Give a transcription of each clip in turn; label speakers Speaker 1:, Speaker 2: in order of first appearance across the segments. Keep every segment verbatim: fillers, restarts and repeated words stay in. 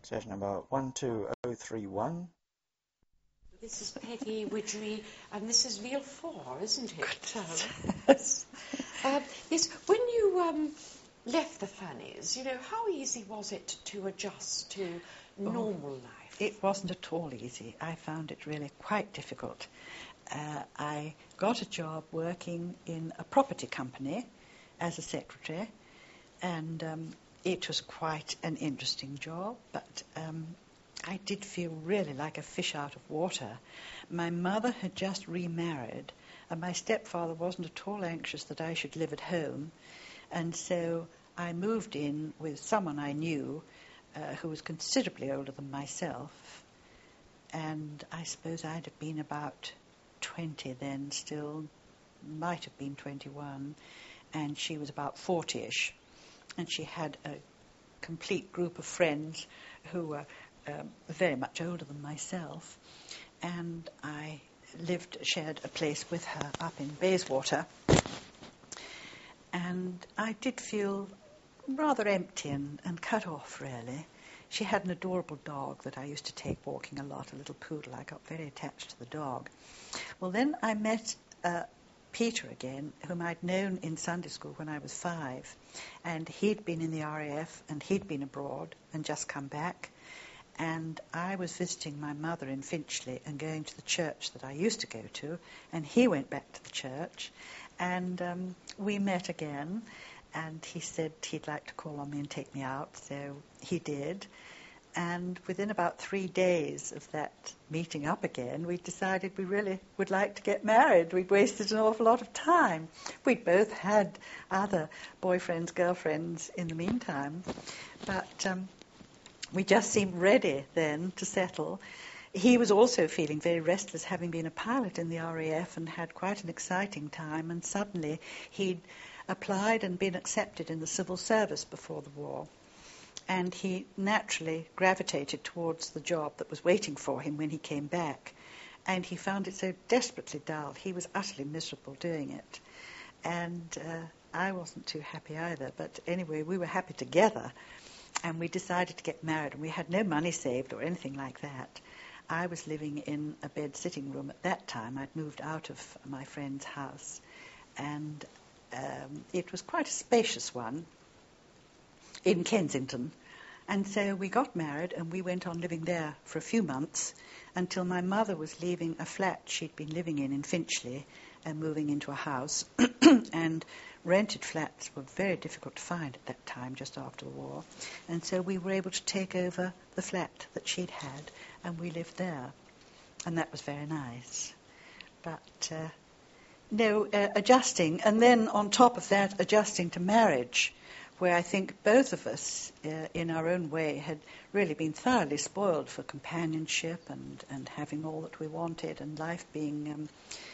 Speaker 1: Station number one two oh three one.
Speaker 2: This is Peggy Widgery, and this is Reel four, isn't it?
Speaker 3: Yes.
Speaker 2: uh, yes, when you um, left the Fannies, you know, how easy was it to adjust to normal
Speaker 3: oh,
Speaker 2: life?
Speaker 3: It wasn't at all easy. I found it really quite difficult. Uh, I got a job working in a property company as a secretary, and um, it was quite an interesting job, but um, I did feel really like a fish out of water. My mother had just remarried, and my stepfather wasn't at all anxious that I should live at home, and so I moved in with someone I knew uh, who was considerably older than myself, and I suppose I'd have been about twenty then, still might have been twenty-one, and she was about forty-ish, and she had a complete group of friends who were um, very much older than myself, and I lived, shared a place with her up in Bayswater, and I did feel rather empty and, and cut off, really. She had an adorable dog that I used to take walking a lot, a little poodle. I got very attached to the dog. Well, then I met uh, Peter again, whom I'd known in Sunday school when I was five, and he'd been in the R A F and he'd been abroad and just come back, and I was visiting my mother in Finchley and going to the church that I used to go to, and he went back to the church, and um, we met again, and he said he'd like to call on me and take me out, so he did. And within about three days of that meeting up again, we decided we really would like to get married. We'd wasted an awful lot of time. We'd both had other boyfriends, girlfriends in the meantime. But um, we just seemed ready then to settle. He was also feeling very restless, having been a pilot in the R A F and had quite an exciting time. And suddenly he'd applied and been accepted in the civil service before the war. And he naturally gravitated towards the job that was waiting for him when he came back. And he found it so desperately dull. He was utterly miserable doing it. And uh, I wasn't too happy either. But anyway, we were happy together. And we decided to get married. And we had no money saved or anything like that. I was living in a bed sitting room at that time. I'd moved out of my friend's house. And um, it was quite a spacious one in Kensington. And so we got married and we went on living there for a few months until my mother was leaving a flat she'd been living in in Finchley and moving into a house. And rented flats were very difficult to find at that time, just after the war. And so we were able to take over the flat that she'd had, and we lived there. And that was very nice. But uh, no, uh, adjusting, and then on top of that, adjusting to marriage, where I think both of us, uh, in our own way, had really been thoroughly spoiled for companionship and, and having all that we wanted, and life being, um,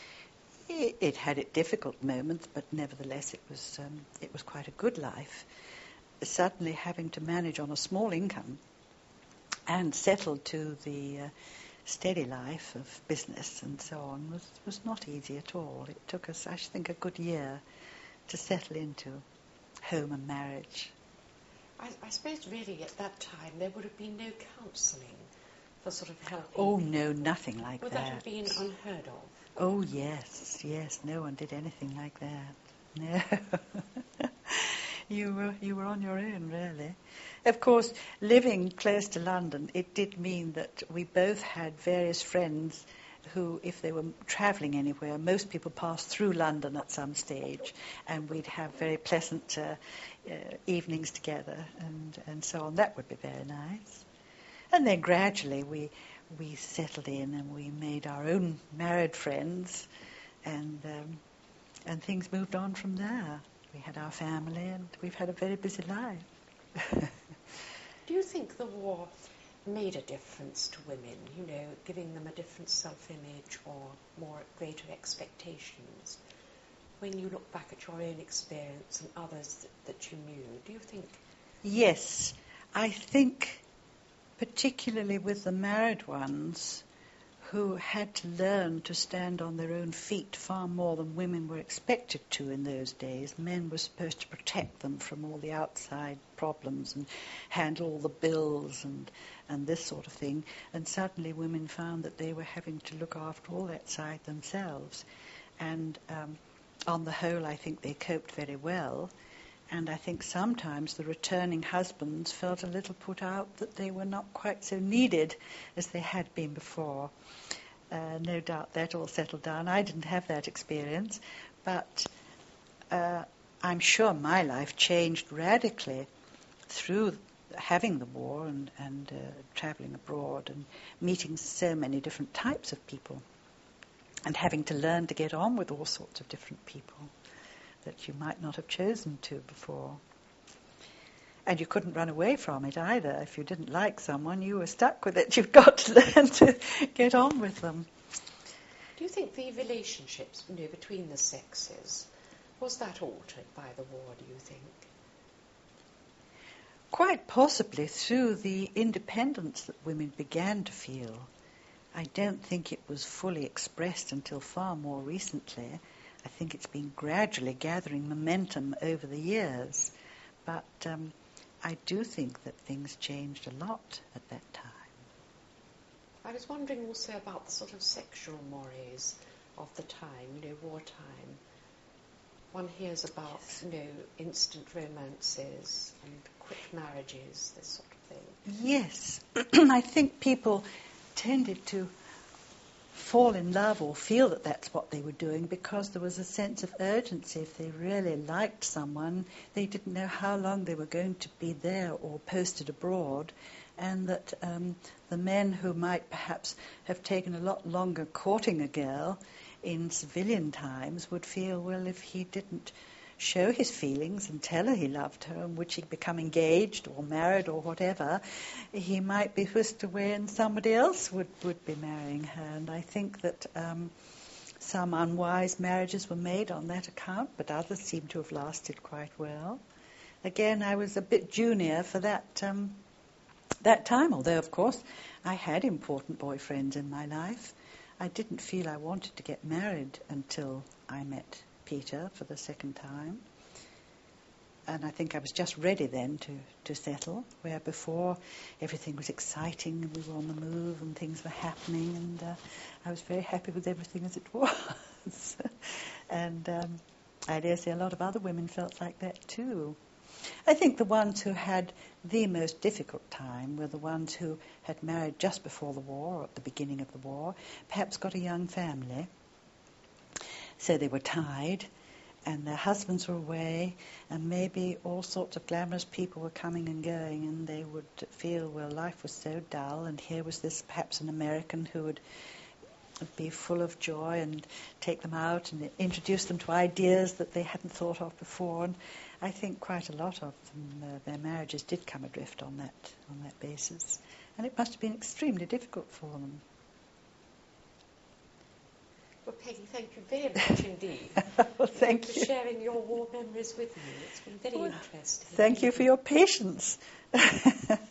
Speaker 3: it, it had its difficult moments, but nevertheless it was um, it was quite a good life. Suddenly having to manage on a small income and settle to the uh, steady life of business and so on was, was not easy at all. It took us, I think, a good year to settle into home and marriage.
Speaker 2: I, I suppose really at that time there would have been no counselling for sort of helping.
Speaker 3: Oh no, nothing like
Speaker 2: would
Speaker 3: that.
Speaker 2: Would that have been unheard of?
Speaker 3: Oh yes, yes, no one did anything like that. No. you were you were on your own, really. Of course, living close to London, it did mean that we both had various friends who, if they were travelling anywhere, most people passed through London at some stage, and we'd have very pleasant uh, uh, evenings together, and, and so on. That would be very nice. And then gradually we we settled in, and we made our own married friends, and um, and things moved on from there. We had our family, and we've had a very busy life.
Speaker 2: Do you think the war made a difference to women, you know, giving them a different self-image or more greater expectations? When you look back at your own experience and others that, that you knew, do you think?
Speaker 3: Yes, I think particularly with the married ones who had to learn to stand on their own feet far more than women were expected to in those days. Men were supposed to protect them from all the outside problems and handle all the bills and, and this sort of thing. And suddenly women found that they were having to look after all that side themselves. And um, on the whole, I think they coped very well. And I think sometimes the returning husbands felt a little put out that they were not quite so needed as they had been before. Uh, no doubt that all settled down. I didn't have that experience, but uh, I'm sure my life changed radically through having the war and, and uh, travelling abroad and meeting so many different types of people and having to learn to get on with all sorts of different people that you might not have chosen to before. And you couldn't run away from it either. If you didn't like someone, you were stuck with it. You've got to learn to get on with them.
Speaker 2: Do you think the relationships, you know, between the sexes, was that altered by the war, do you think?
Speaker 3: Quite possibly through the independence that women began to feel. I don't think it was fully expressed until far more recently. I think it's been gradually gathering momentum over the years. But um, I do think that things changed a lot at that time.
Speaker 2: I was wondering also about the sort of sexual mores of the time, you know, wartime. One hears about, yes. you know, instant romances and quick marriages, this sort of thing.
Speaker 3: Yes. I think people tended to fall in love or feel that that's what they were doing because there was a sense of urgency. If they really liked someone, they didn't know how long they were going to be there or posted abroad, and that um, the men who might perhaps have taken a lot longer courting a girl in civilian times would feel, well, if he didn't show his feelings and tell her he loved her, in which he'd become engaged or married or whatever, he might be whisked away and somebody else would, would be marrying her. And I think that um, some unwise marriages were made on that account, but others seem to have lasted quite well. Again, I was a bit junior for that um, that time, although, of course, I had important boyfriends in my life. I didn't feel I wanted to get married until I met Peter for the second time. And I think I was just ready then to, to settle, where before everything was exciting and we were on the move and things were happening, and uh, I was very happy with everything as it was. and um, I dare say a lot of other women felt like that too. I think the ones who had the most difficult time were the ones who had married just before the war or at the beginning of the war, perhaps got a young family, so they were tied, and their husbands were away, and maybe all sorts of glamorous people were coming and going, and they would feel, well, life was so dull, and here was this perhaps an American who would be full of joy and take them out and introduce them to ideas that they hadn't thought of before. And I think quite a lot of them, uh, their marriages did come adrift on that on that basis, and it must have been extremely difficult for them.
Speaker 2: Well, Peggy, thank you very much indeed.
Speaker 3: Well, thank
Speaker 2: for
Speaker 3: you.
Speaker 2: sharing your war memories with me. It's been very
Speaker 3: well,
Speaker 2: interesting.
Speaker 3: Thank you for your patience.